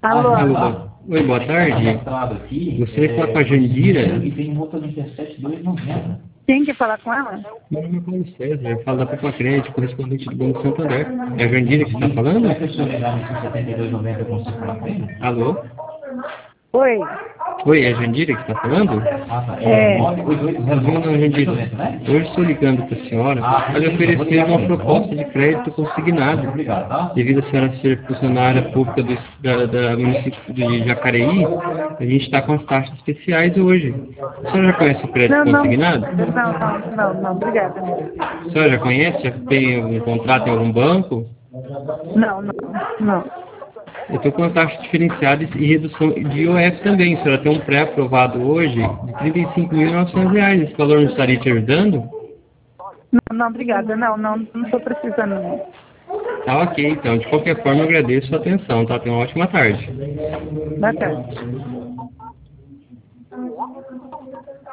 Alô? Alô, oi, boa tarde. Gostaria de falar com a Jandira. Quem quer falar com ela? Meu nome é Paulo César, eu falo da Copa Crédito, correspondente do Banco Santander. É a Jandira que está falando? Alô? Oi. Oi, é a Jandira que está falando? É. Não, Jandira. Hoje estou ligando para a senhora para lhe oferecer uma proposta de crédito consignado. Devido a senhora ser funcionária pública da município de Jacareí, a gente está com as taxas especiais hoje. A senhora já conhece o crédito Não, não. consignado? Não, obrigada. A senhora já conhece? Já tem um contrato em algum banco? Não. Eu estou com a taxa diferenciada e redução de IOF também. A senhora tem um pré-aprovado hoje de R$ 35.900. Esse valor não estaria te ajudando? Não, obrigada. Não estou precisando. Não. Tá ok, então. De qualquer forma, eu agradeço a sua atenção, tá? Tenha uma ótima tarde. Boa tarde.